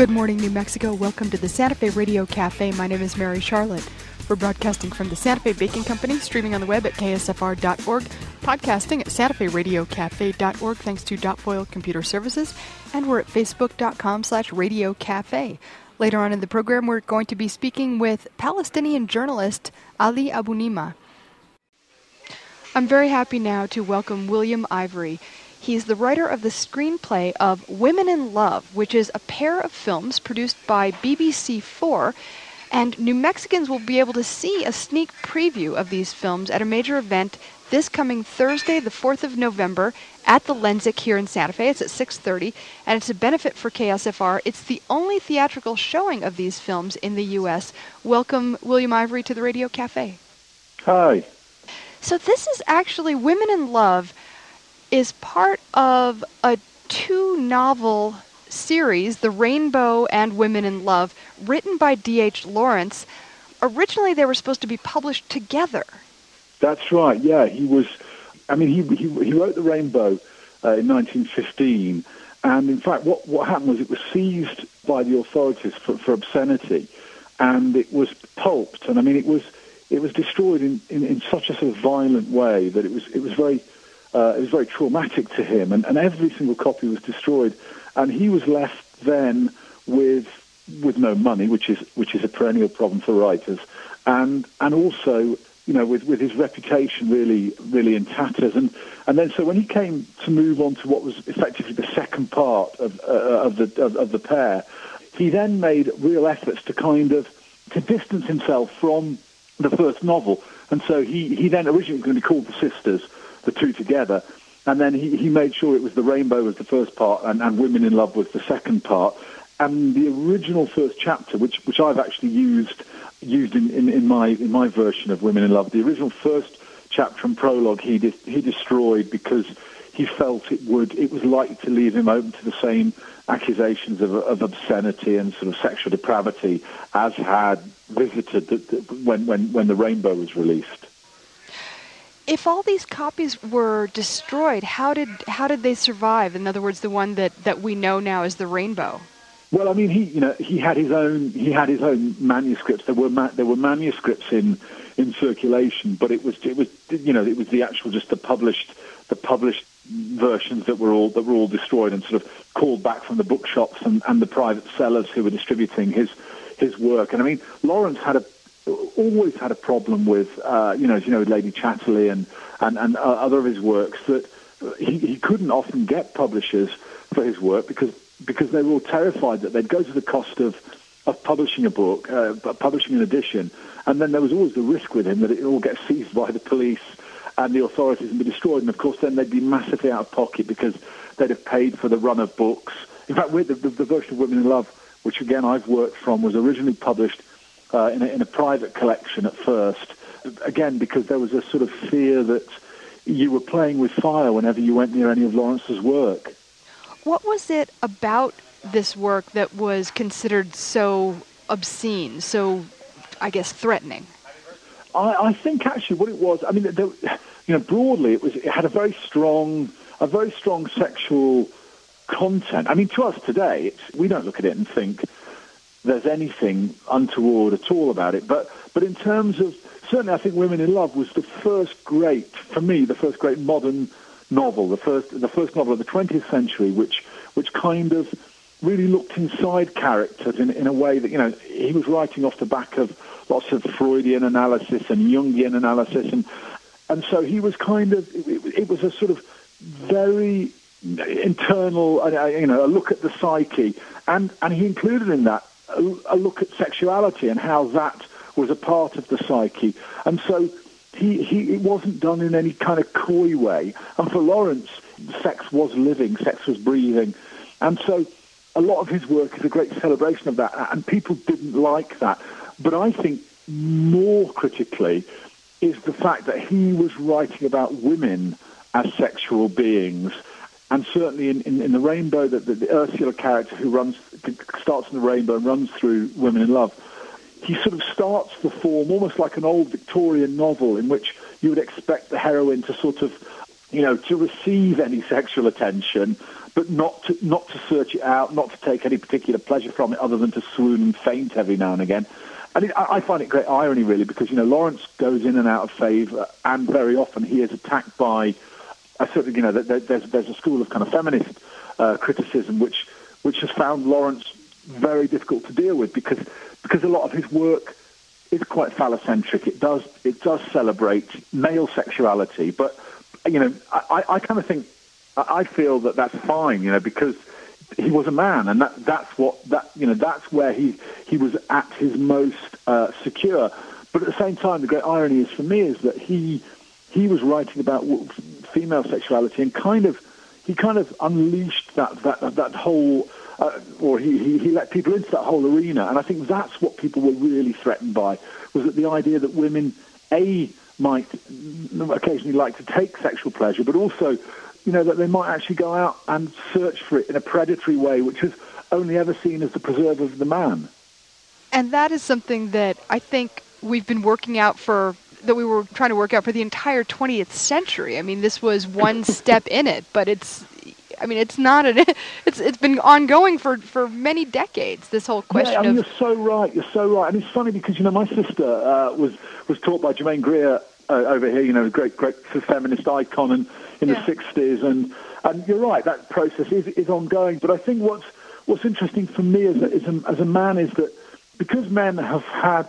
Good morning, New Mexico. Welcome to the Santa Fe Radio Cafe. My name is Mary Charlotte. We're broadcasting from the Santa Fe Baking Company, streaming on the web at ksfr.org, podcasting at santaferadiocafe.org thanks to Dotfoil Computer Services, and we're at facebook.com/Radio Cafe. Later on in the program, we're going to be speaking with Palestinian journalist Ali Abunimah. I'm very happy now to welcome William Ivory. He's the writer of the screenplay of Women in Love, which is a pair of films produced by BBC4, and New Mexicans will be able to see a sneak preview of these films at a major event this coming Thursday, the 4th of November, at the Lensic here in Santa Fe. It's at 6:30, and it's a benefit for KSFR. It's the only theatrical showing of these films in the U.S. Welcome, William Ivory, to the Radio Cafe. Hi. So this is actually Women in Love is part of a two-novel series, The Rainbow and Women in Love, written by D.H. Lawrence. Originally, they were supposed to be published together. That's right, yeah. He wrote The Rainbow in 1915, and in fact, what happened was it was seized by the authorities for obscenity, and it was pulped, and it was destroyed in such a sort of violent way that it was very traumatic to him, and every single copy was destroyed, and he was left then with no money, which is a perennial problem for writers, and also with his reputation really in tatters, and then so when he came to move on to what was effectively the second part of the pair, he then made real efforts to distance himself from the first novel, and so he then originally was going to be called The Sisters, the two together, and then he made sure it was The Rainbow was the first part and Women in Love was the second part. And the original first chapter, which I've actually used in my version of Women in Love, the original first chapter and prologue he destroyed because he felt it was likely to leave him open to the same accusations of obscenity and sort of sexual depravity as had visited when The Rainbow was released. If all these copies were destroyed, how did they survive? In other words, the one that we know now as The Rainbow. Well, he had his own manuscripts. There were manuscripts in circulation, but it was the actual just the published versions that were all destroyed and sort of called back from the bookshops and the private sellers who were distributing his work. And Lawrence always had a problem with with Lady Chatterley and other of his works, that he couldn't often get publishers for his work because they were all terrified that they'd go to the cost of publishing a book, publishing an edition, and then there was always the risk with him that it all gets seized by the police and the authorities and be destroyed, and of course then they'd be massively out of pocket because they'd have paid for the run of books. In fact, the version of Women in Love, which again I've worked from, was originally published in a private collection at first, again because there was a sort of fear that you were playing with fire whenever you went near any of Lawrence's work. What was it about this work that was considered so obscene, so, I guess, threatening? I think actually what it was, broadly it had a very strong sexual content. To us today, we don't look at it and think there's anything untoward at all about it. But in terms of, certainly I think Women in Love was the first great modern novel, the first novel of the 20th century, which kind of really looked inside characters in a way that, he was writing off the back of lots of Freudian analysis and Jungian analysis, and so he was it was a sort of very internal, a look at the psyche, and he included in that a look at sexuality and how that was a part of the psyche. And so it wasn't done in any kind of coy way. And for Lawrence, sex was living, sex was breathing. And so a lot of his work is a great celebration of that, and people didn't like that. But I think more critically is the fact that he was writing about women as sexual beings. And certainly in The Rainbow, the Ursula character who starts in The Rainbow and runs through Women in Love, he sort of starts the form almost like an old Victorian novel in which you would expect the heroine to sort of to receive any sexual attention, but not to search it out, not to take any particular pleasure from it other than to swoon and faint every now and again. And I find it great irony, really, because, Lawrence goes in and out of favour, and very often he is attacked by there's a school of kind of feminist criticism which has found Lawrence very difficult to deal with because a lot of his work is quite phallocentric. It does celebrate male sexuality, but I kind of think I feel that that's fine, because he was a man, and that's where he was at his most secure. But at the same time, the great irony is for me is that he was writing about female sexuality and he kind of unleashed that whole, or he let people into that whole arena. And I think that's what people were really threatened by, was that the idea that women, might occasionally like to take sexual pleasure, but also, that they might actually go out and search for it in a predatory way, which is only ever seen as the preserve of the man. And that is something that I think we've been that we were trying to work out for the entire 20th century. I mean, this was one step in it, but it's been ongoing for many decades, this whole question of... You're so right. And it's funny because, my sister was taught by Germaine Greer over here, great feminist icon in the 60s. And you're right, that process is ongoing. But I think what's interesting for me as a man is that because men have had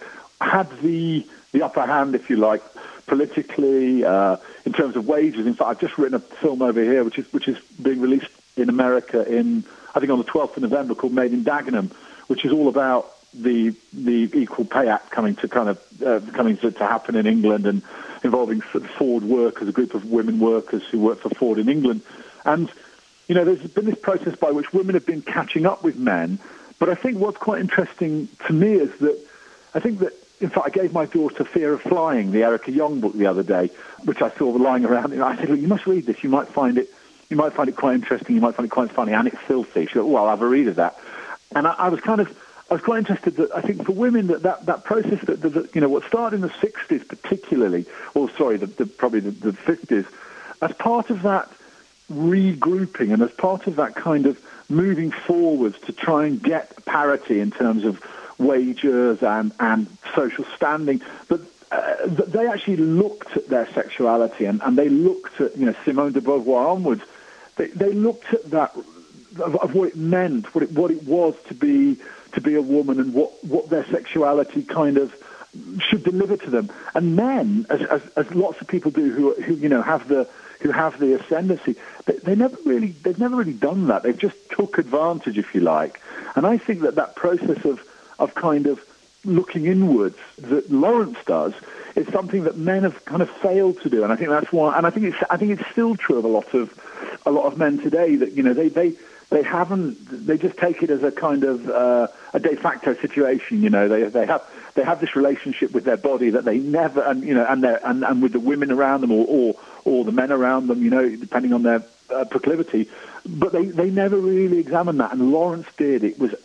the upper hand, if you like, politically, in terms of wages. In fact, I've just written a film over here, which is being released in America I think on the 12th of November, called Made in Dagenham, which is all about the Equal Pay Act coming to happen in England, and involving Ford workers, a group of women workers who work for Ford in England. And, there's been this process by which women have been catching up with men. But I think what's quite interesting to me is that in fact, I gave my daughter Fear of Flying, the Erica Young book, the other day, which I saw lying around. And I said, look, you must read this. You might find it quite interesting. You might find it quite funny, and it's filthy. She said, well, I'll have a read of that. And I was quite interested that I think for women that process that what started in the 60s particularly, probably the 50s, as part of that regrouping and as part of that kind of moving forwards to try and get parity in terms of wages and social standing, but they actually looked at their sexuality and they looked at Simone de Beauvoir onwards. They looked at that of what it meant, what it was to be a woman, and what their sexuality kind of should deliver to them. And men, as lots of people do who have the ascendancy, they've never really done that. They've just took advantage, if you like. And I think that process of kind of looking inwards that Lawrence does is something that men have kind of failed to do, and I think that's why. And I think it's still true of a lot of men today that they just take it as a kind of a de facto situation. They have this relationship with their body that they never and with the women around them or the men around them, depending on their proclivity. But they never really examined that, and Lawrence did. It was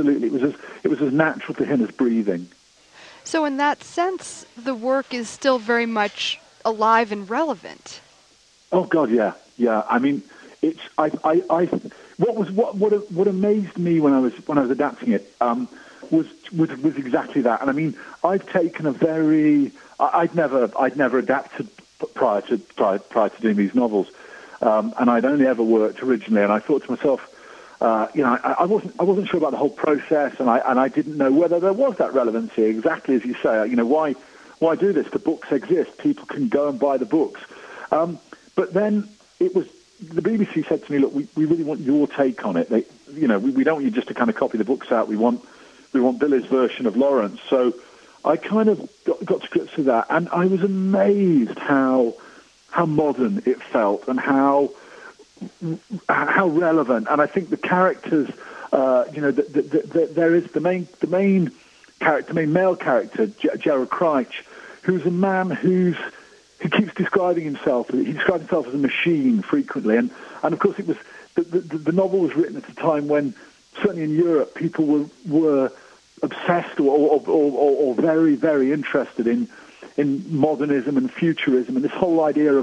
as natural to him as breathing. So in that sense, the work is still very much alive and relevant. Oh God, yeah. I mean, it's what amazed me when I was adapting it was exactly that. And I mean, I've taken I'd never adapted prior to doing these novels. And I'd only ever worked originally, and I thought to myself, I wasn't sure about the whole process, and I didn't know whether there was that relevancy. Exactly as you say, why do this? The books exist; people can go and buy the books. But then it was the BBC said to me, "Look, we really want your take on it. We don't want you just to kind of copy the books out. We want Billy's version of Lawrence." So I kind of got to grips with that, and I was amazed how modern it felt and how relevant. And I think the characters, there is the main male character, Gerald Crouch, who's a man who keeps describing himself. He describes himself as a machine frequently, and of course it was the novel was written at a time when certainly in Europe people were obsessed or very, very interested in modernism and futurism and this whole idea of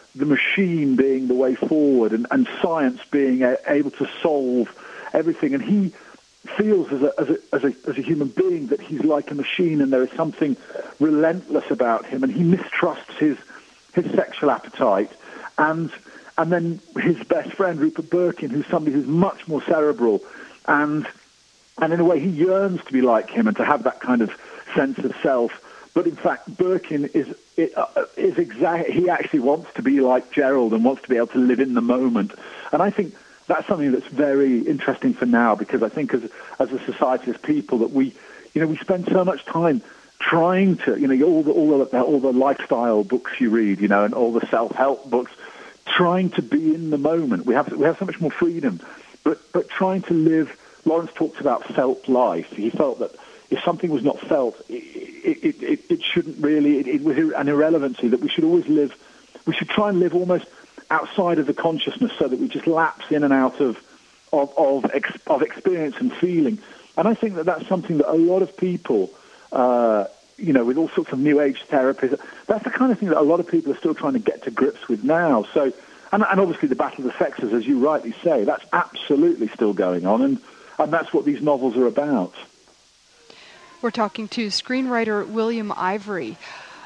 the machine being the way forward and science being able to solve everything. And he feels as a human being that he's like a machine, and there is something relentless about him, and he mistrusts his sexual appetite. And then his best friend, Rupert Birkin, who's somebody who's much more cerebral, and in a way he yearns to be like him and to have that kind of sense of self. But in fact, Birkin is exact. He actually wants to be like Gerald and wants to be able to live in the moment. And I think that's something that's very interesting for now, because I think as a society, as people, that we spend so much time trying to, all the lifestyle books you read, and all the self-help books, trying to be in the moment. We have so much more freedom, but trying to live. Lawrence talks about felt life. He felt that if something was not felt, it shouldn't really. It was an irrelevancy, that we should always live. We should try and live almost outside of the consciousness, so that we just lapse in and out of experience and feeling. And I think that that's something that a lot of people, with all sorts of new age therapies, that's the kind of thing that a lot of people are still trying to get to grips with now. So, and obviously the battle of the sexes, as you rightly say, that's absolutely still going on, and that's what these novels are about. We're talking to screenwriter William Ivory.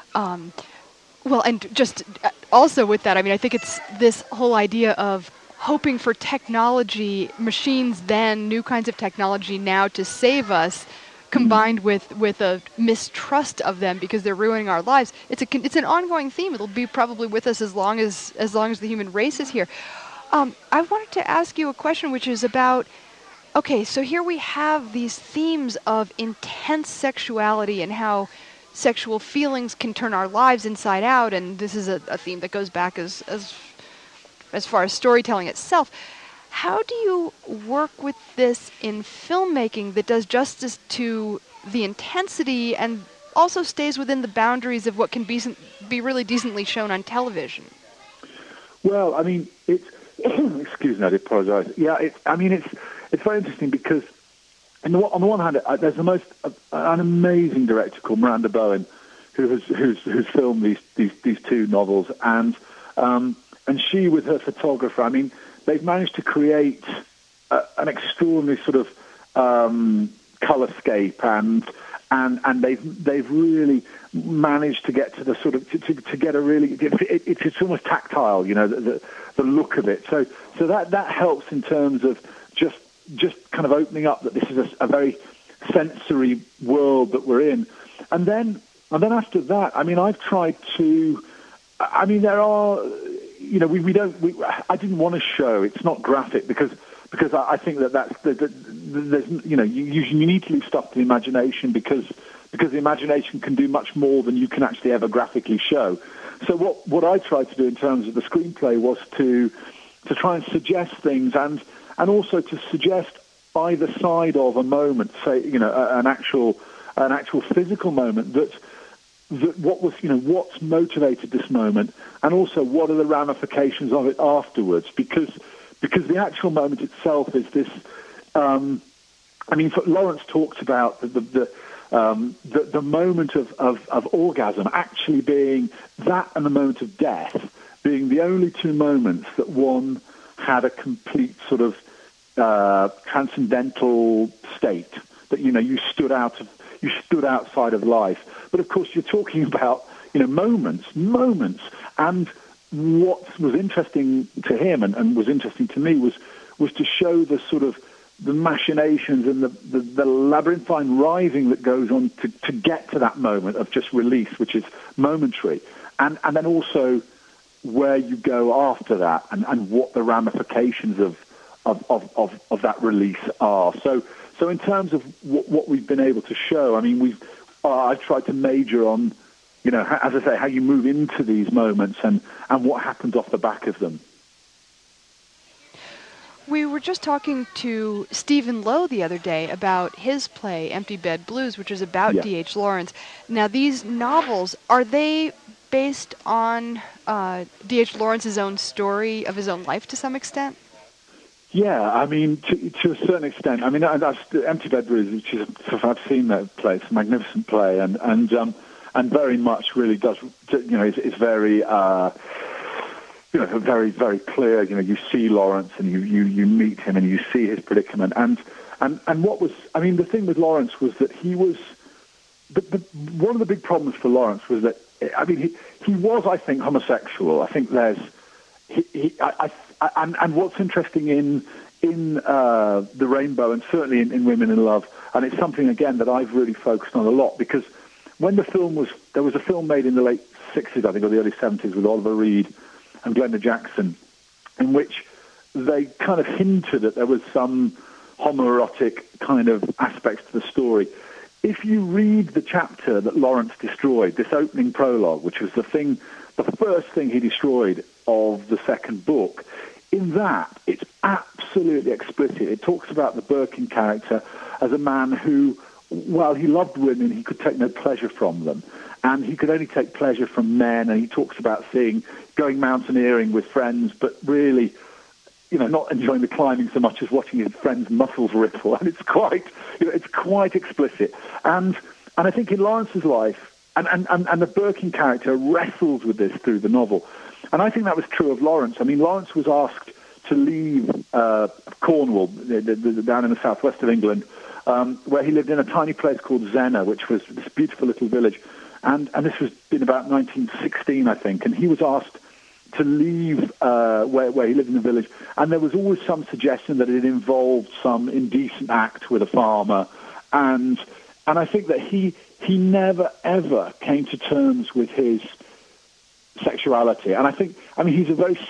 And just also with that, I think it's this whole idea of hoping for technology, machines then, new kinds of technology now to save us, combined with a mistrust of them because they're ruining our lives. It's an ongoing theme. It'll be probably with us as long as the human race is here. I wanted to ask you a question, which is about, okay, so here we have these themes of intense sexuality and how sexual feelings can turn our lives inside out, and this is a theme that goes back as far as storytelling itself. How do you work with this in filmmaking that does justice to the intensity and also stays within the boundaries of what can be really decently shown on television? Well, it's excuse me, I apologize. Yeah, it's very interesting because on the one hand, there's an amazing director called Miranda Bowen who's filmed these two novels, and she, with her photographer, they've managed to create an extraordinary sort of colorscape, and they've really managed to get to the sort of to get a really it's almost tactile, the look of it. So that helps in terms of just kind of opening up that this is a very sensory world that we're in, and then after that, I've tried to. There are. I didn't want to show. It's not graphic because I think there's you need to leave stuff to the imagination because the imagination can do much more than you can actually ever graphically show. So what I tried to do in terms of the screenplay was to try and suggest things and also to suggest either side of a moment, say an actual physical moment that what's motivated this moment, and also what are the ramifications of it afterwards, because the actual moment itself is this. Lawrence talks about the moment of orgasm actually being that, and the moment of death being the only two moments that one had a complete sort of transcendental state, that you stood outside of life. But of course, you're talking about moments, and what was interesting to him and was interesting to me was to show the sort of the machinations and the labyrinthine writhing that goes on to get to that moment of just release, which is momentary, and then also where you go after that, and what the ramifications of that release are. So in terms of what we've been able to show, I've tried to major on, as I say, how you move into these moments and what happens off the back of them. We were just talking to Stephen Lowe the other day about his play, Empty Bed Blues, which is about D.H. Lawrence. Now, these novels, are they based on D.H. Lawrence's own story of his own life to some extent? Yeah, to a certain extent. Empty Bed Blues, which is, I've seen that play. It's a magnificent play, and very much really does. It's very. very, very clear. You see Lawrence and you meet him and you see his predicament. And what was, the thing with Lawrence was that he was, one of the big problems for Lawrence was that, he was, I think, homosexual. I think there's, and what's interesting in The Rainbow and certainly in Women in Love, and it's something, again, that I've really focused on a lot, because when there was a film made in the late 60s, I think, or the early 70s with Oliver Reed and Glenda Jackson, in which they kind of hinted that there was some homoerotic kind of aspects to the story. If you read the chapter that Lawrence destroyed, this opening prologue, which was the first thing he destroyed of the second book, in that, it's absolutely explicit. It talks about the Birkin character as a man who, while he loved women, he could take no pleasure from them. And he could only take pleasure from men, and he talks about going mountaineering with friends, but really, not enjoying the climbing so much as watching his friends' muscles ripple. And it's quite explicit. And I think in Lawrence's life, and the Birkin character wrestles with this through the novel. And I think that was true of Lawrence. Lawrence was asked to leave Cornwall, down in the southwest of England, where he lived in a tiny place called Zena, which was this beautiful little village. And this was in about 1916, I think, and he was asked to leave where he lived in the village. And there was always some suggestion that it involved some indecent act with a farmer. And I think that he never, ever came to terms with his sexuality. And I think, he's a very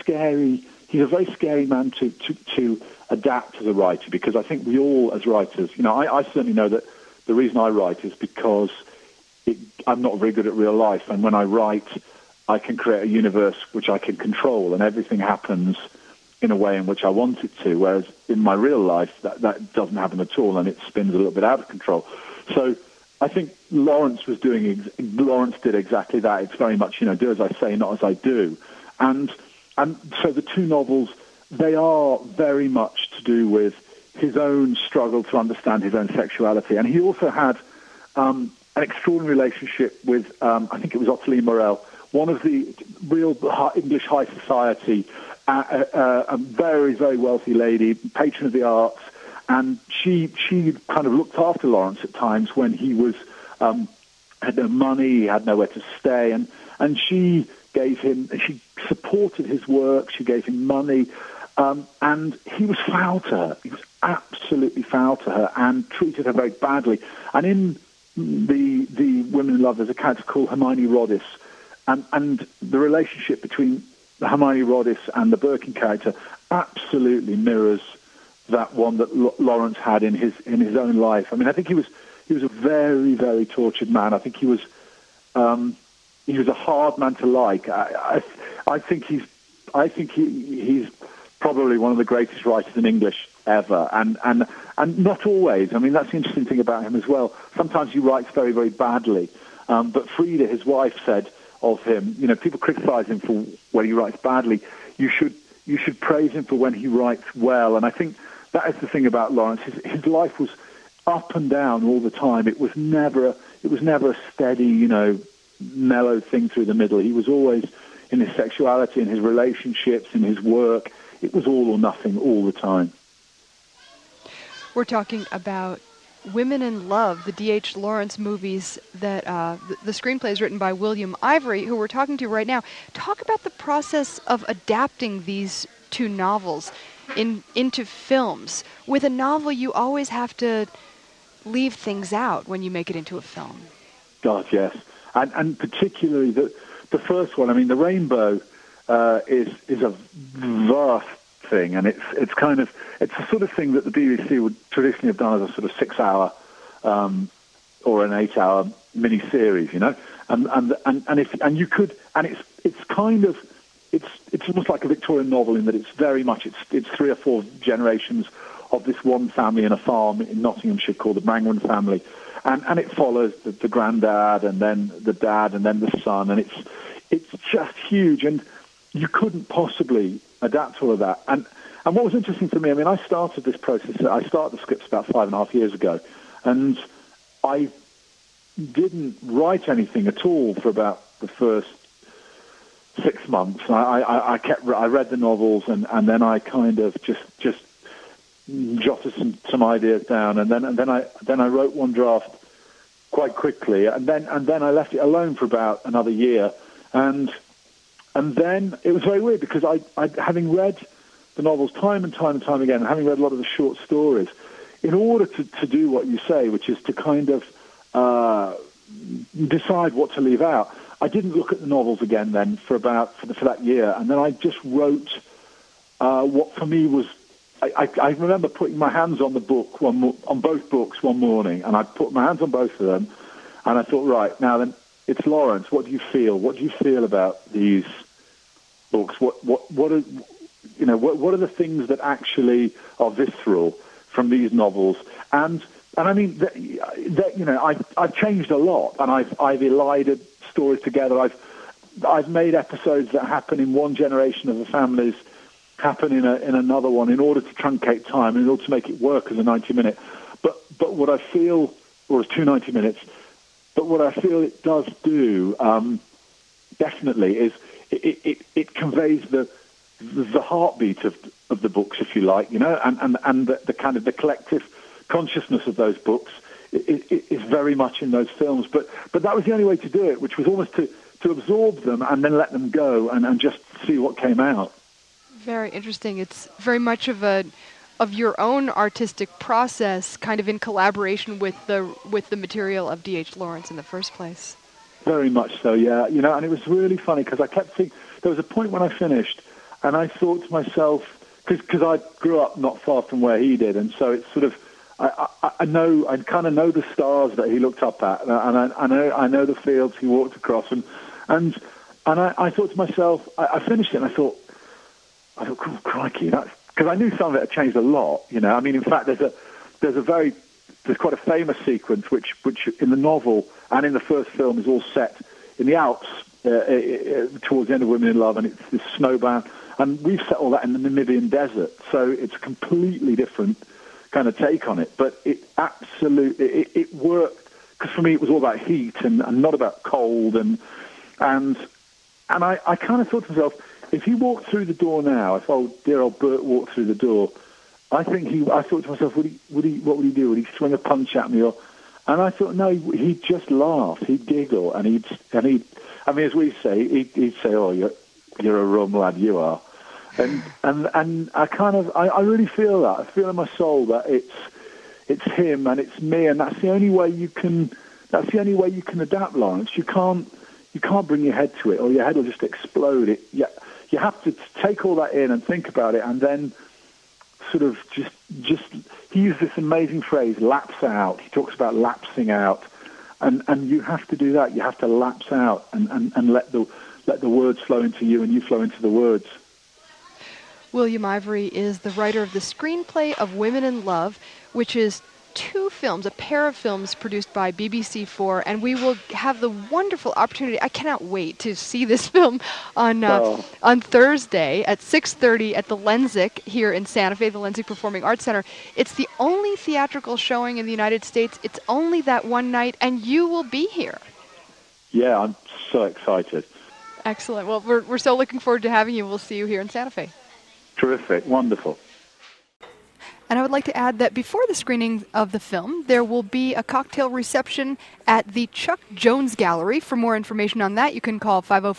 scary man to adapt as a writer, because I think we all, as writers, I certainly know that the reason I write is because I'm not very good at real life, and when I write, I can create a universe which I can control, and everything happens in a way in which I want it to, whereas in my real life, that doesn't happen at all, and it spins a little bit out of control. So I think Lawrence did exactly that. It's very much, do as I say, not as I do. And so the two novels, they are very much to do with his own struggle to understand his own sexuality. And he also had an extraordinary relationship with, I think it was Ottilie Morell, one of the real English high society, a very, very wealthy lady, patron of the arts, and she kind of looked after Lawrence at times when he was had no money, he had nowhere to stay, and she supported his work, she gave him money, and he was foul to her. He was absolutely foul to her and treated her very badly. And in the Women in Love, there's a character called Hermione Roddice, and the relationship between Hermione Roddice and the Birkin character absolutely mirrors that one that Lawrence had in his own life. I think he was a very, very tortured man. I think he was a hard man to like. I think he's probably one of the greatest writers in English ever, and not always. That's the interesting thing about him as well. Sometimes he writes very, very badly. But Frida, his wife, said of him, people criticize him for when he writes badly. You should praise him for when he writes well. And I think that is the thing about Lawrence. His life was up and down all the time. It was never a steady, mellow thing through the middle. He was always, in his sexuality, in his relationships, in his work, it was all or nothing all the time. We're talking about Women in Love, the D.H. Lawrence movies that the screenplay is written by William Ivory, who we're talking to right now. Talk about the process of adapting these two novels into films. With a novel, you always have to leave things out when you make it into a film. God, yes. And particularly the first one. The Rainbow is a vast thing, and it's the sort of thing that the BBC would traditionally have done as a sort of 6-hour or an 8-hour mini-series, and you could, and it's almost like a Victorian novel in that it's very much it's 3 or 4 generations of this one family in a farm in Nottinghamshire called the Brangwen family, and it follows the granddad and then the dad and then the son, and it's just huge, and you couldn't possibly adapt all of that. And what was interesting for me, I started this process. I started the scripts about 5.5 years ago, and I didn't write anything at all for about the first 6 months. I read the novels, and then I kind of just jotted some ideas down, and then I wrote one draft quite quickly, and then I left it alone for about another year, and then it was very weird because I having read the novels time and time again, and having read a lot of the short stories, in order to do what you say, which is to kind of decide what to leave out, I didn't look at the novels again then for that year, and then I just wrote what for me was. I remember putting my hands on the book on both books one morning, and I put my hands on both of them, and I thought, right now then, it's Lawrence. What do you feel? What do you feel about these books? What are the things that actually are visceral from these novels? And I mean, I've changed a lot, and I've elided stories together. I've made episodes that happen in one generation of the families happen in another one in order to truncate time, in order to make it work as a 90-minute. But what I feel, or as 2 90 minutes, but what I feel it does do, definitely, is it conveys the heartbeat of the books, if you like, and the kind of the collective consciousness of those books is very much in those films. But that was the only way to do it, which was almost to absorb them and then let them go and just see what came out. Very interesting. It's very much of your own artistic process, kind of in collaboration with the material of D.H. Lawrence in the first place. Very much so, yeah. And it was really funny because I kept thinking, there was a point when I finished, and I thought to myself, because I grew up not far from where he did, and so it's sort of, I kind of know the stars that he looked up at, and I know the fields he walked across, and I thought to myself, I finished it, and I thought, oh, crikey, that's because I knew some of it had changed a lot. I mean, in fact, there's quite a famous sequence which in the novel and in the first film is all set in the Alps towards the end of Women in Love, and it's this snowbound, and we've set all that in the Namibian desert, so it's a completely different kind of take on it. But it absolutely it worked because for me it was all about heat and not about cold, and I kind of thought to myself, if he walked through the door now, if dear old Bert walked through the door, I thought to myself, what would he do? Would he swing a punch at me? And I thought, no, he'd just laugh, he'd giggle, and he'd, I mean, as we say, he'd say, oh, you're a rum lad, you are. And I really feel that. I feel in my soul that it's him and it's me, and that's the only way you can adapt, Lawrence. You can't bring your head to it, or your head will just explode. You have to take all that in and think about it, and then sort of just he used this amazing phrase, lapse out. He talks about lapsing out, and you have to do that. You have to lapse out and let the words flow into you, and you flow into the words. William Ivory is the writer of the screenplay of Women in Love, which is 2 films, a pair of films produced by BBC4, and we will have the wonderful opportunity. I cannot wait to see this film on Thursday at 6:30 at the Lensic here in Santa Fe, the Lensic Performing Arts Center. It's the only theatrical showing in the United States. It's only that one night, and you will be here. Yeah, I'm so excited. Excellent. Well, we're so looking forward to having you. We'll see you here in Santa Fe. Terrific. Wonderful. And I would like to add that before the screening of the film, there will be a cocktail reception at the Chuck Jones Gallery. For more information on that, you can call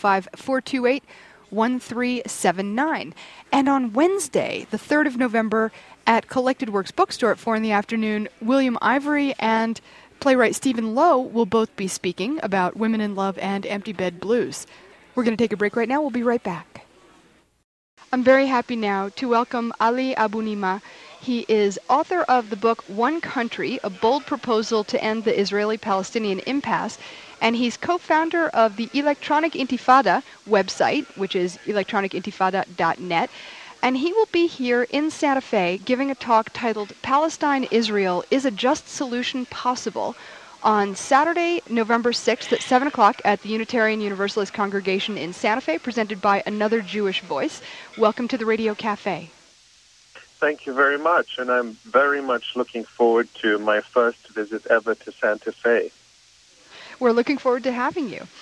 505-428-1379. And on Wednesday, the 3rd of November, at Collected Works Bookstore at 4 in the afternoon, William Ivory and playwright Stephen Lowe will both be speaking about Women in Love and Empty Bed Blues. We're going to take a break right now. We'll be right back. I'm very happy now to welcome Ali Abunimah. He is author of the book One Country, A Bold Proposal to End the Israeli-Palestinian Impasse, and he's co-founder of the Electronic Intifada website, which is electronicintifada.net, and he will be here in Santa Fe giving a talk titled Palestine-Israel, Is a Just Solution Possible? On Saturday, November 6th at 7 o'clock at the Unitarian Universalist Congregation in Santa Fe, presented by Another Jewish Voice. Welcome to the Radio Cafe. Thank you very much, and I'm very much looking forward to my first visit ever to Santa Fe. We're looking forward to having you.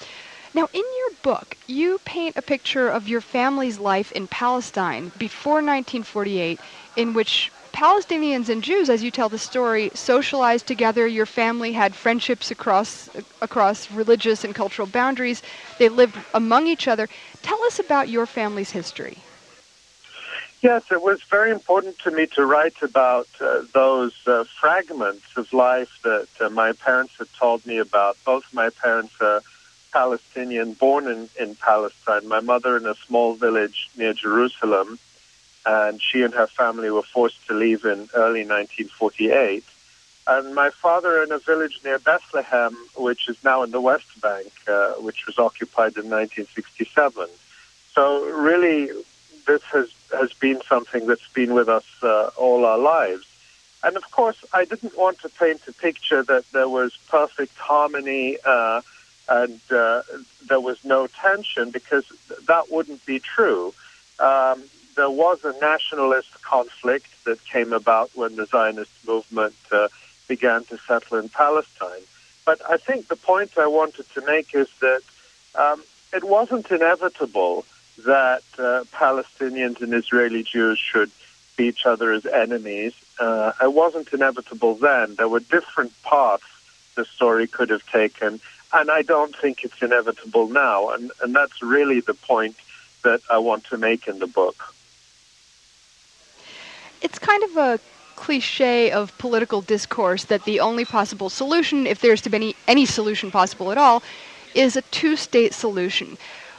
Now, in your book, you paint a picture of your family's life in Palestine before 1948, in which Palestinians and Jews, as you tell the story, socialized together. Your family had friendships across religious and cultural boundaries. They lived among each other. Tell us about your family's history. Yes, it was very important to me to write about those fragments of life that my parents had told me about. Both my parents are Palestinian, born in Palestine. My mother in a small village near Jerusalem, and she and her family were forced to leave in early 1948. And my father in a village near Bethlehem, which is now in the West Bank, which was occupied in 1967. So really, this has been something that's been with us all our lives. And of course, I didn't want to paint a picture that there was perfect harmony and there was no tension, because that wouldn't be true. There was a nationalist conflict that came about when the Zionist movement began to settle in Palestine. But I think the point I wanted to make is that it wasn't inevitable that Palestinians and Israeli Jews should see each other as enemies. It wasn't inevitable then. There were different paths the story could have taken, and I don't think it's inevitable now. And that's really the point that I want to make in the book. It's kind of a cliche of political discourse that the only possible solution, if there's to be any solution possible at all, is a two-state solution.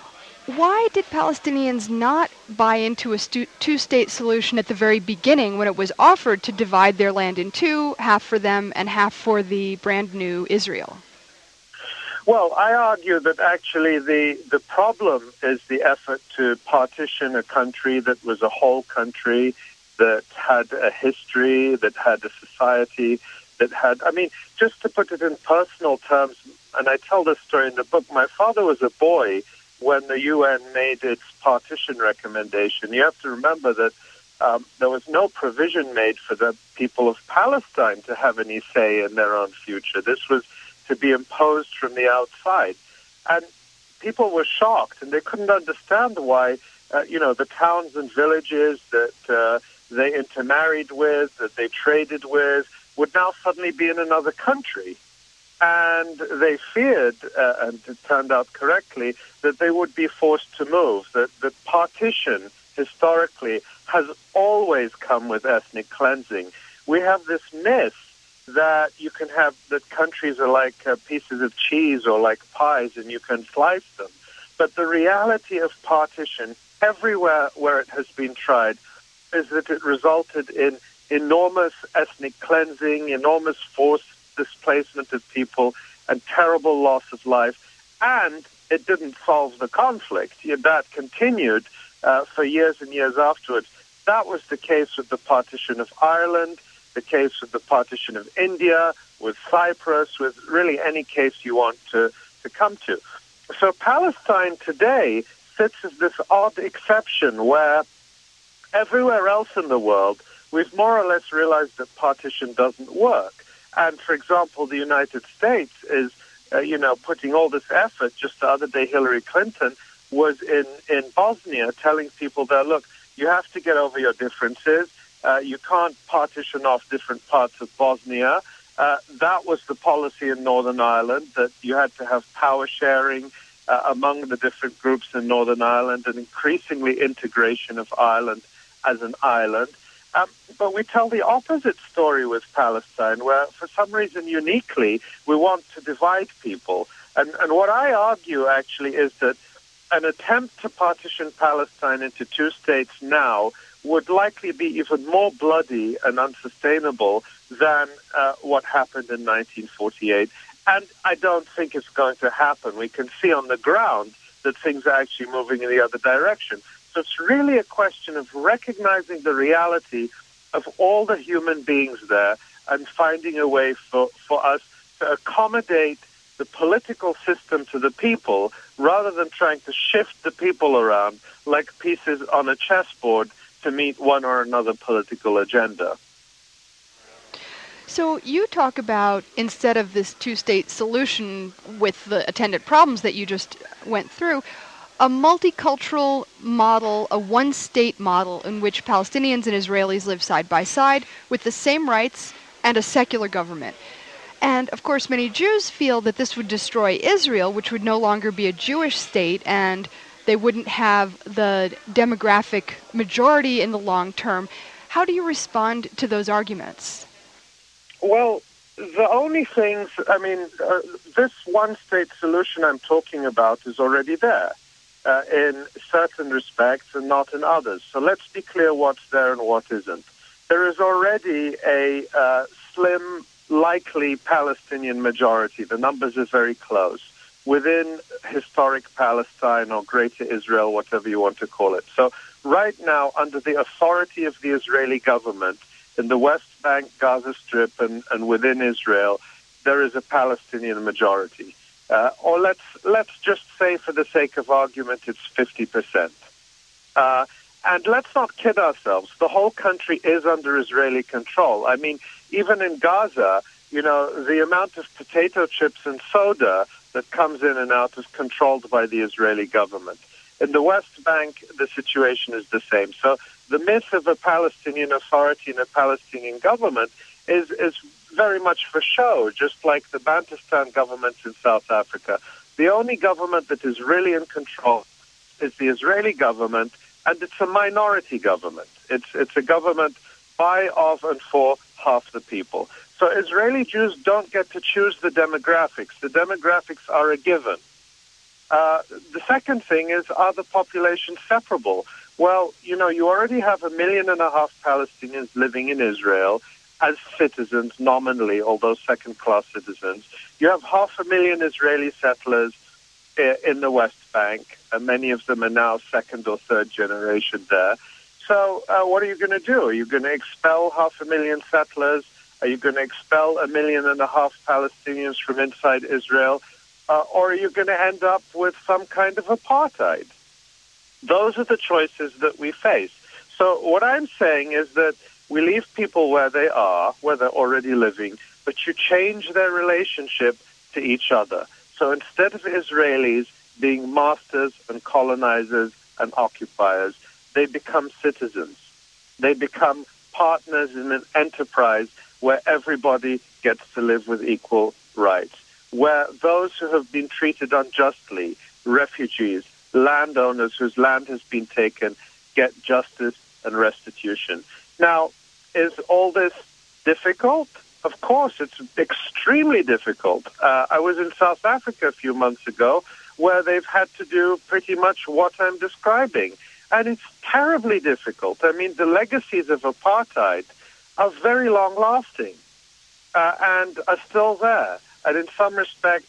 Why did Palestinians not buy into a two-state solution at the very beginning when it was offered to divide their land in two, half for them and half for the brand new Israel? Well, I argue that actually the problem is the effort to partition a country that was a whole country, that had a history, that had a society, that had, just to put it in personal terms, and I tell this story in the book, my father was a boy when the UN made its partition recommendation. You have to remember that there was no provision made for the people of Palestine to have any say in their own future. This was to be imposed from the outside. And people were shocked, and they couldn't understand why, the towns and villages that they intermarried with, that they traded with, would now suddenly be in another country. And they feared, and it turned out correctly, that they would be forced to move, that partition, historically, has always come with ethnic cleansing. We have this myth that you can have, that countries are like pieces of cheese or like pies and you can slice them. But the reality of partition, everywhere where it has been tried, is that it resulted in enormous ethnic cleansing, enormous forced displacement of people, and terrible loss of life. And it didn't solve the conflict. That continued for years and years afterwards. That was the case with the partition of Ireland, the case with the partition of India, with Cyprus, with really any case you want to come to. So Palestine today sits as this odd exception where everywhere else in the world, we've more or less realized that partition doesn't work. And, for example, the United States is, putting all this effort. Just the other day, Hillary Clinton was in Bosnia telling people there, look, you have to get over your differences. You can't partition off different parts of Bosnia. That was the policy in Northern Ireland, that you had to have power sharing among the different groups in Northern Ireland, and increasingly integration of Ireland as an island. But we tell the opposite story with Palestine, where for some reason uniquely we want to divide people. And what I argue actually is that an attempt to partition Palestine into two states now would likely be even more bloody and unsustainable than what happened in 1948. And I don't think it's going to happen. We can see on the ground that things are actually moving in the other direction. So it's really a question of recognizing the reality of all the human beings there and finding a way for us to accommodate the political system to the people, rather than trying to shift the people around like pieces on a chessboard to meet one or another political agenda. So you talk about, instead of this two-state solution with the attendant problems that you just went through, a multicultural model, a one-state model in which Palestinians and Israelis live side by side with the same rights and a secular government. And, of course, many Jews feel that this would destroy Israel, which would no longer be a Jewish state, and they wouldn't have the demographic majority in the long term. How do you respond to those arguments? Well, the only things, this one-state solution I'm talking about is already there in certain respects and not in others. So let's be clear what's there and what isn't. There is already a slim, likely Palestinian majority. The numbers are very close within historic Palestine or Greater Israel, whatever you want to call it. So right now, under the authority of the Israeli government, in the West Bank, Gaza Strip, and within Israel, there is a Palestinian majority. Or let's just say, for the sake of argument, it's 50%. And let's not kid ourselves. The whole country is under Israeli control. I mean, even in Gaza, the amount of potato chips and soda that comes in and out is controlled by the Israeli government. In the West Bank, the situation is the same. So the myth of a Palestinian authority and a Palestinian government is very much for show, just like the Bantustan governments in South Africa. The only government that is really in control is the Israeli government, and it's a minority government. It's a government by, of, and for half the people. So Israeli Jews don't get to choose the demographics. The demographics are a given. The second thing is, are the populations separable? Well, you already have 1.5 million Palestinians living in Israel as citizens nominally, although second-class citizens. You have 500,000 Israeli settlers in the West Bank, and many of them are now second or third generation there. So what are you going to do? Are you going to expel 500,000 settlers? Are you going to expel 1.5 million Palestinians from inside Israel? Or are you going to end up with some kind of apartheid? Those are the choices that we face. So what I'm saying is that we leave people where they are, where they're already living, but you change their relationship to each other. So instead of Israelis being masters and colonizers and occupiers, they become citizens. They become partners in an enterprise where everybody gets to live with equal rights, where those who have been treated unjustly, refugees, landowners whose land has been taken, get justice and restitution. Now, is all this difficult? Of course, it's extremely difficult. I was in South Africa a few months ago, where they've had to do pretty much what I'm describing. And it's terribly difficult. I mean, the legacies of apartheid are very long-lasting and are still there. And in some respects,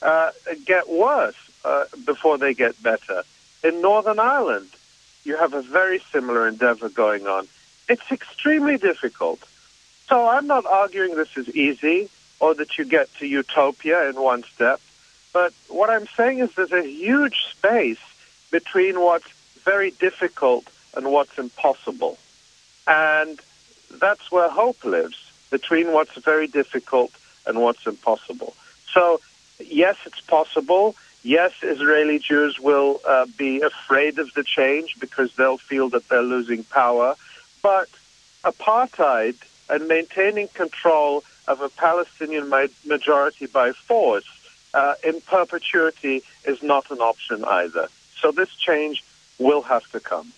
get worse before they get better. In Northern Ireland, you have a very similar endeavor going on. It's extremely difficult. So I'm not arguing this is easy or that you get to utopia in one step. But what I'm saying is there's a huge space between what's very difficult and what's impossible. And that's where hope lives, between what's very difficult and what's impossible. So, yes, it's possible. Yes, Israeli Jews will be afraid of the change because they'll feel that they're losing power. But apartheid and maintaining control of a Palestinian majority by force in perpetuity is not an option either. So this change will have to come.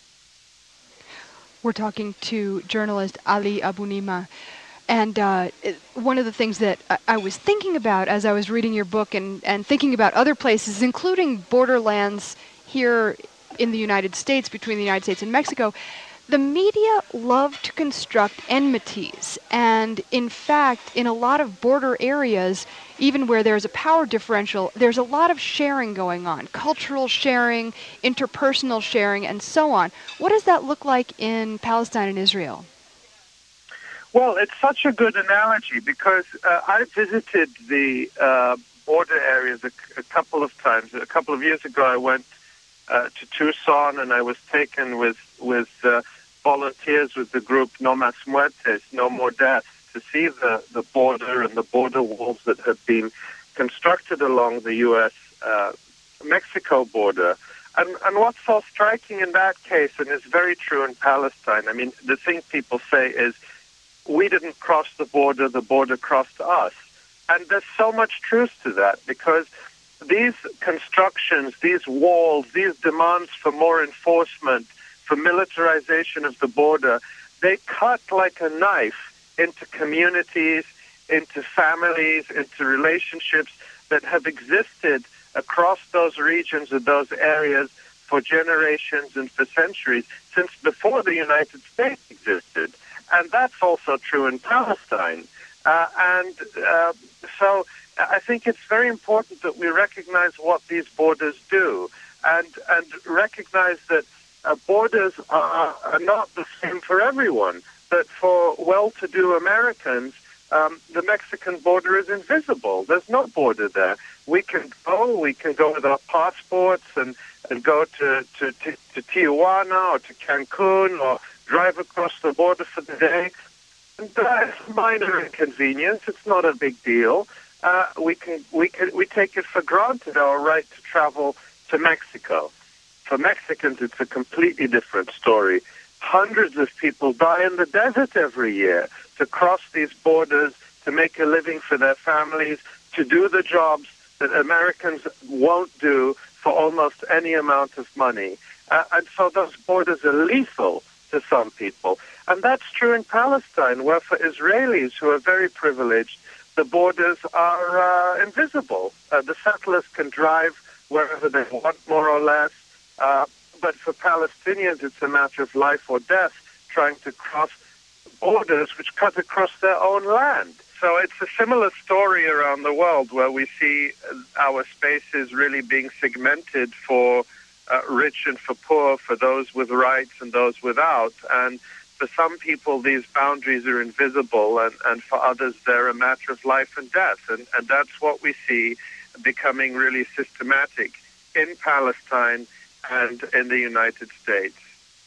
We're talking to journalist Ali Abunimah. And one of the things that I was thinking about as I was reading your book and thinking about other places, including borderlands here in the United States, between the United States and Mexico, the media love to construct enmities. And in fact, in a lot of border areas, even where there's a power differential, there's a lot of sharing going on, cultural sharing, interpersonal sharing, and so on. What does that look like in Palestine and Israel? Well, it's such a good analogy because I visited the border areas a couple of times. A couple of years ago, I went to Tucson, and I was taken with volunteers with the group No Mas Muertes, No More Deaths, to see the border and the border walls that have been constructed along the U.S.-Mexico border. And what's so striking in that case, and is very true in Palestine, I mean, the thing people say is, we didn't cross the border crossed us. And there's so much truth to that, because these constructions, these walls, these demands for more enforcement, for militarization of the border, they cut like a knife into communities, into families, into relationships that have existed across those regions and those areas for generations and for centuries, since before the United States existed. And that's also true in Palestine. So I think it's very important that we recognize what these borders do, and recognize that borders are not the same for everyone. That for well-to-do Americans, the Mexican border is invisible. There's no border there. We can go with our passports and go to Tijuana or to Cancun or drive across the border for the day. And it's a minor inconvenience. It's not a big deal. We take it for granted, our right to travel to Mexico. For Mexicans, it's a completely different story. Hundreds of people die in the desert every year to cross these borders, to make a living for their families, to do the jobs that Americans won't do for almost any amount of money. And so those borders are lethal to some people. And that's true in Palestine, where for Israelis who are very privileged, the borders are invisible. The settlers can drive wherever they want, more or less. But for Palestinians, it's a matter of life or death, trying to cross borders which cut across their own land. So it's a similar story around the world, where we see our spaces really being segmented for rich and for poor, for those with rights and those without. And for some people, these boundaries are invisible, and for others, they're a matter of life and death. And that's what we see becoming really systematic in Palestine and in the United States.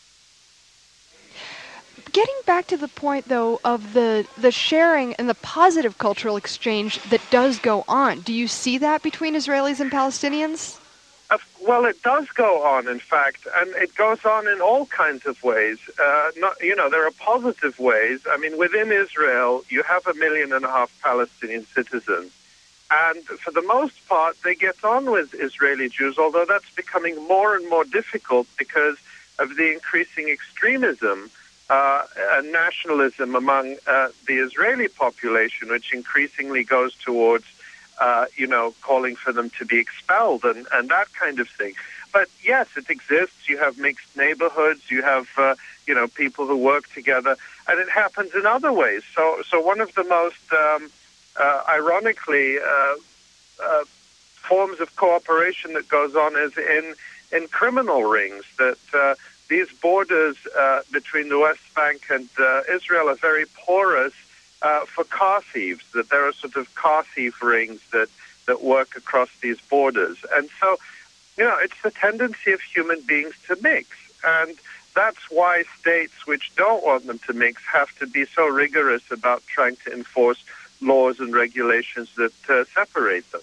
Getting back to the point, though, of the sharing and the positive cultural exchange that does go on, do you see that between Israelis and Palestinians? Well, it does go on, in fact, and it goes on in all kinds of ways. There are positive ways. I mean, within Israel, you have 1.5 million Palestinian citizens. And for the most part, they get on with Israeli Jews, although that's becoming more and more difficult because of the increasing extremism and nationalism among the Israeli population, which increasingly goes towards, calling for them to be expelled and that kind of thing. But yes, it exists. You have mixed neighborhoods. You have, people who work together. And it happens in other ways. So one of the most... ironically, forms of cooperation that goes on is in criminal rings, that these borders between the West Bank and Israel are very porous for car thieves, that there are sort of car thief rings that work across these borders. And so, it's the tendency of human beings to mix. And that's why states which don't want them to mix have to be so rigorous about trying to enforce laws and regulations that separate them.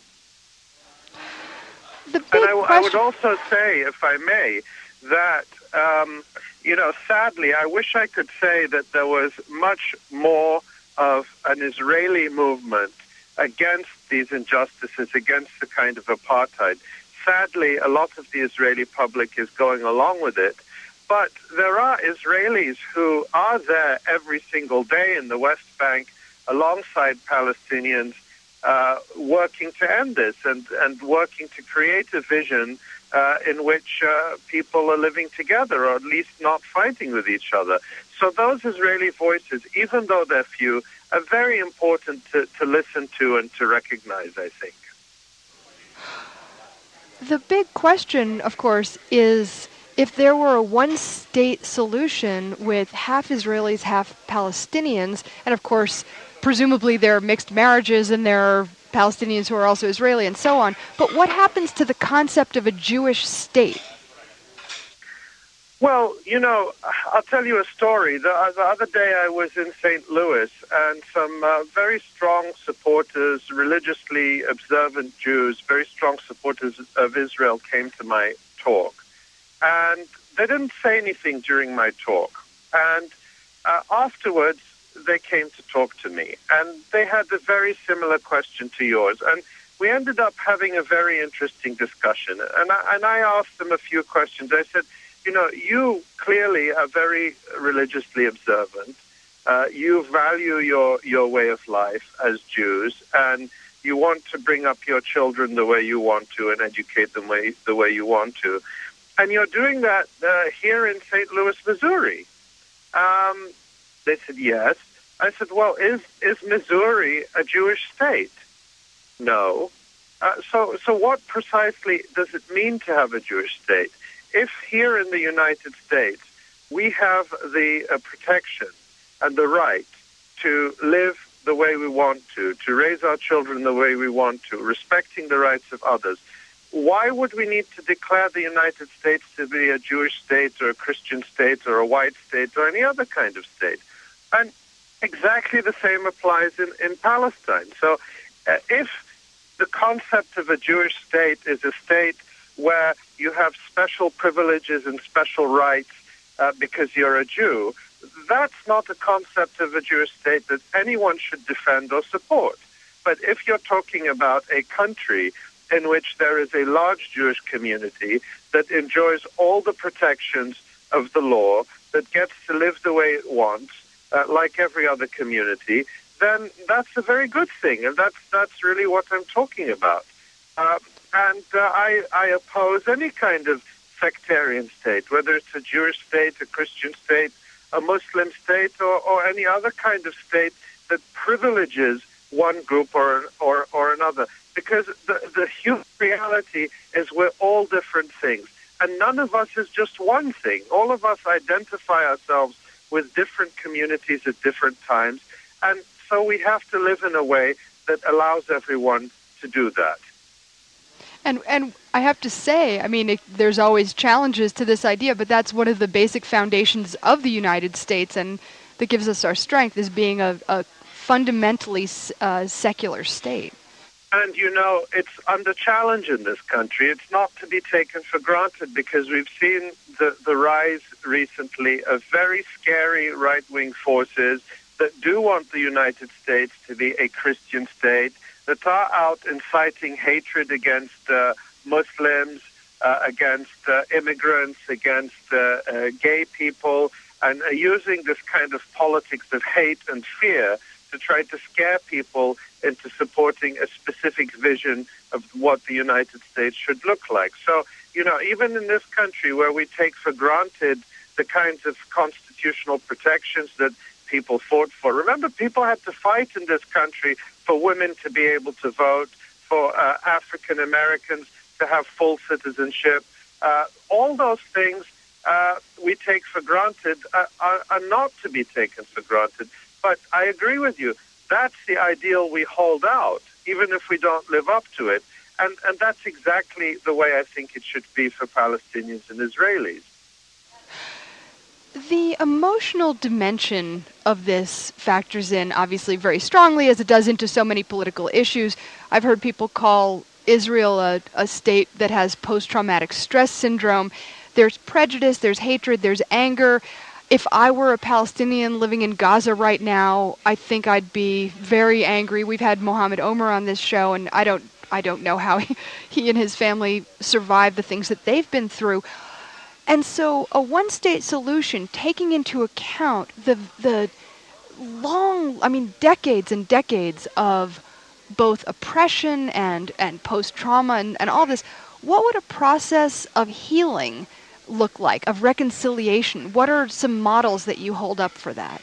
I would also say, if I may, that, sadly, I wish I could say that there was much more of an Israeli movement against these injustices, against the kind of apartheid. Sadly, a lot of the Israeli public is going along with it. But there are Israelis who are there every single day in the West Bank alongside Palestinians, working to end this and working to create a vision in which people are living together, or at least not fighting with each other. So those Israeli voices, even though they're few, are very important to listen to and to recognize, I think. The big question, of course, is if there were a one-state solution with half Israelis, half Palestinians, and of course, presumably there are mixed marriages and there are Palestinians who are also Israeli and so on, but what happens to the concept of a Jewish state? Well, I'll tell you a story. The other day I was in St. Louis, and some very strong supporters, religiously observant Jews, very strong supporters of Israel came to my talk. And they didn't say anything during my talk. And afterwards, they came to talk to me. And they had a very similar question to yours. And we ended up having a very interesting discussion. And I asked them a few questions. I said, you clearly are very religiously observant. You value your way of life as Jews, and you want to bring up your children the way you want to and educate them the way you want to. And you're doing that here in St. Louis, Missouri. They said, yes. I said, well, is Missouri a Jewish state? No. So what precisely does it mean to have a Jewish state? If here in the United States we have the protection and the right to live the way we want to raise our children the way we want to, respecting the rights of others, why would we need to declare the United States to be a Jewish state or a Christian state or a white state or any other kind of state? And exactly the same applies in Palestine. So if the concept of a Jewish state is a state where you have special privileges and special rights because you're a Jew, that's not a concept of a Jewish state that anyone should defend or support. But if you're talking about a country in which there is a large Jewish community that enjoys all the protections of the law, that gets to live the way it wants, like every other community, then that's a very good thing, and that's really what I'm talking about. I oppose any kind of sectarian state, whether it's a Jewish state, a Christian state, a Muslim state, or any other kind of state that privileges one group or another. Because the human reality is we're all different things. And none of us is just one thing. All of us identify ourselves with different communities at different times. And so we have to live in a way that allows everyone to do that. And I have to say, I mean, there's always challenges to this idea, but that's one of the basic foundations of the United States, and that gives us our strength, is being a fundamentally secular state. And, it's under challenge in this country. It's not to be taken for granted, because we've seen the rise recently of very scary right-wing forces that do want the United States to be a Christian state, that are out inciting hatred against Muslims, against immigrants, against gay people, and using this kind of politics of hate and fear to try to scare people into supporting a specific vision of what the United States should look like. So, even in this country where we take for granted the kinds of constitutional protections that people fought for. Remember, people had to fight in this country for women to be able to vote, for African Americans to have full citizenship. All those things we take for granted are not to be taken for granted. But I agree with you. That's the ideal we hold out, even if we don't live up to it. And that's exactly the way I think it should be for Palestinians and Israelis. The emotional dimension of this factors in, obviously, very strongly, as it does into so many political issues. I've heard people call Israel a state that has post-traumatic stress syndrome. There's prejudice, there's hatred, there's anger. If I were a Palestinian living in Gaza right now, I think I'd be very angry. We've had Mohammed Omer on this show, and I don't know how he and his family survived the things that they've been through. And so a one-state solution, taking into account the long, decades and decades of both oppression and post-trauma and all this, what would a process of healing look like, of reconciliation? What are some models that you hold up for that?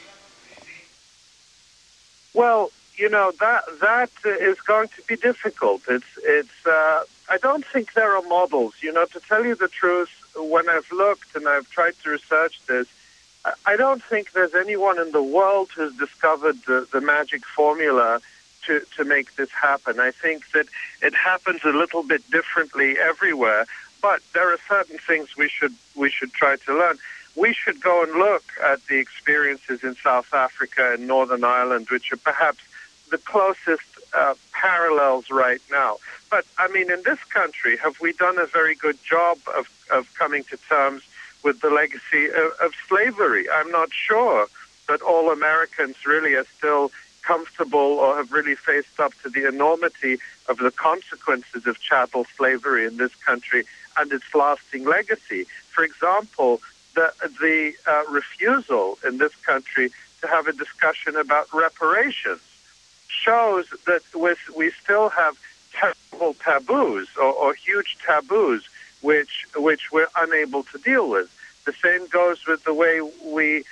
Well, that is going to be difficult. I don't think there are models. To tell you the truth, when I've looked and I've tried to research this, I don't think there's anyone in the world who's discovered the magic formula to make this happen. I think that it happens a little bit differently everywhere, But there are certain things we should try to learn. We should go and look at the experiences in South Africa and Northern Ireland, which are perhaps the closest parallels right now. But, I mean, in this country, have we done a very good job of coming to terms with the legacy of slavery? I'm not sure that all Americans really are still comfortable or have really faced up to the enormity of the consequences of chattel slavery in this country and its lasting legacy. For example, the refusal in this country to have a discussion about reparations shows that we still have terrible taboos or huge taboos which we're unable to deal with. The same goes with the way we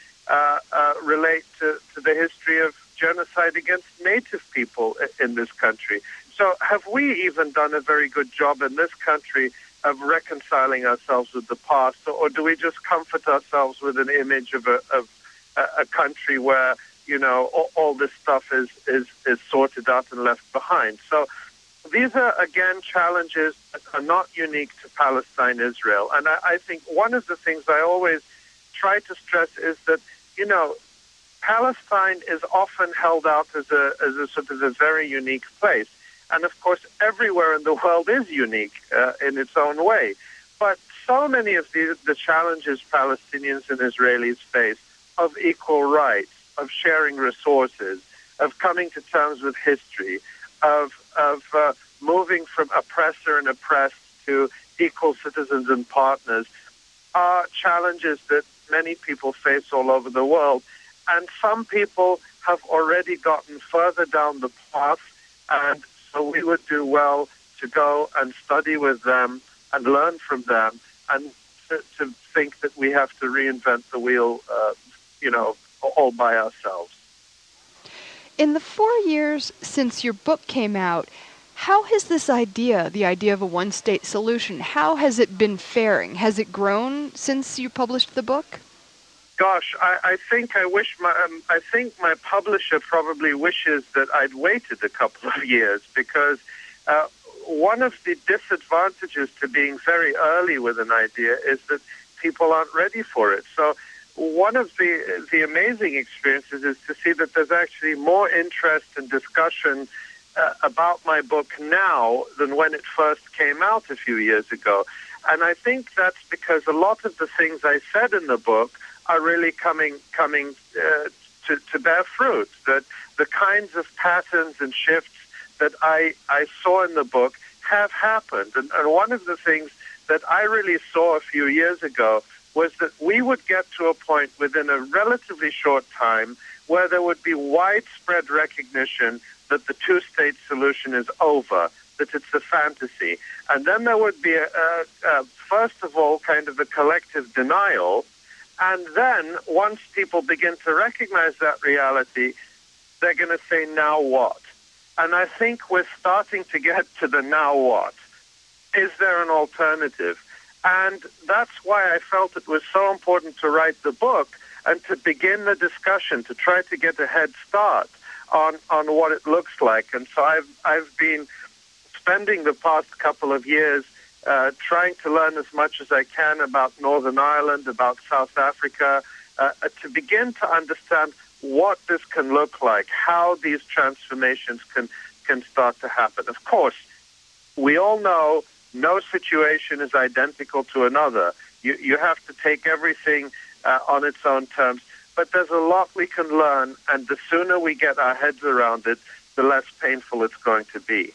relate to the history of genocide against Native people in this country. So have we even done a very good job in this country of reconciling ourselves with the past, or do we just comfort ourselves with an image of a country where, you know, all this stuff is sorted out and left behind? So these are, again, challenges that are not unique to Palestine, Israel. And I think one of the things I always try to stress is that, you know, Palestine is often held out as a sort of a very unique place. And, of course, everywhere in the world is unique in its own way. But so many of the challenges Palestinians and Israelis face of equal rights, of sharing resources, of coming to terms with history, of moving from oppressor and oppressed to equal citizens and partners are challenges that many people face all over the world. And some people have already gotten further down the path, and so we would do well to go and study with them and learn from them, and to think that we have to reinvent the wheel, all by ourselves. In the 4 years since your book came out, how has this idea, the idea of a one-state solution, how has it been faring? Has it grown since you published the book? Gosh, I think my publisher probably wishes that I'd waited a couple of years, because one of the disadvantages to being very early with an idea is that people aren't ready for it. So one of the amazing experiences is to see that there's actually more interest and discussion about my book now than when it first came out a few years ago. And I think that's because a lot of the things I said in the book are really coming to bear fruit. That the kinds of patterns and shifts that I saw in the book have happened. And one of the things that I really saw a few years ago was that we would get to a point within a relatively short time where there would be widespread recognition that the two-state solution is over, that it's a fantasy. And then there would be, first of all, kind of a collective denial. And then once people begin to recognize that reality, they're going to say, now what? And I think we're starting to get to the now what. Is there an alternative? And that's why I felt it was so important to write the book and to begin the discussion, to try to get a head start on what it looks like. And so I've been spending the past couple of years trying to learn as much as I can about Northern Ireland, about South Africa, to begin to understand what this can look like, how these transformations can start to happen. Of course, we all know no situation is identical to another. You have to take everything on its own terms. But there's a lot we can learn, and the sooner we get our heads around it, the less painful it's going to be.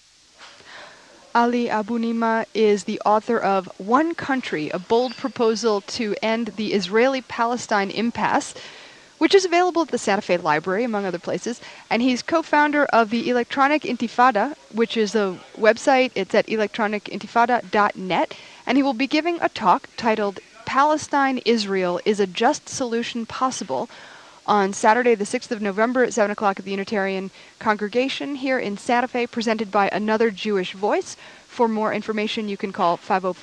Ali Abunimah is the author of One Country, a bold proposal to end the Israeli-Palestine impasse, which is available at the Santa Fe Library, among other places. And he's co-founder of the Electronic Intifada, which is a website. It's at electronicintifada.net. And he will be giving a talk titled Palestine, Israel, Is a Just Solution Possible? On Saturday, the 6th of November at 7 o'clock at the Unitarian Congregation here in Santa Fe, presented by Another Jewish Voice. For more information, you can call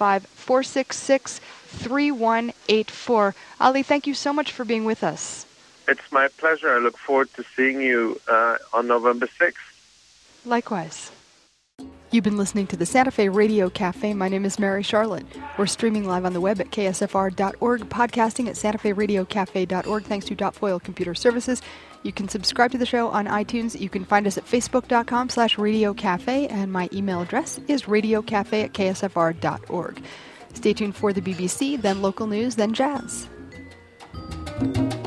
505-466-3184. Ali, thank you so much for being with us. It's my pleasure. I look forward to seeing you on November 6th. Likewise. You've been listening to the Santa Fe Radio Cafe. My name is Mary Charlotte. We're streaming live on the web at ksfr.org, podcasting at santaferadiocafe.org, thanks to Dot Foil Computer Services. You can subscribe to the show on iTunes. You can find us at facebook.com/radiocafe, and my email address is radiocafe@ksfr.org. Stay tuned for the BBC, then local news, then jazz.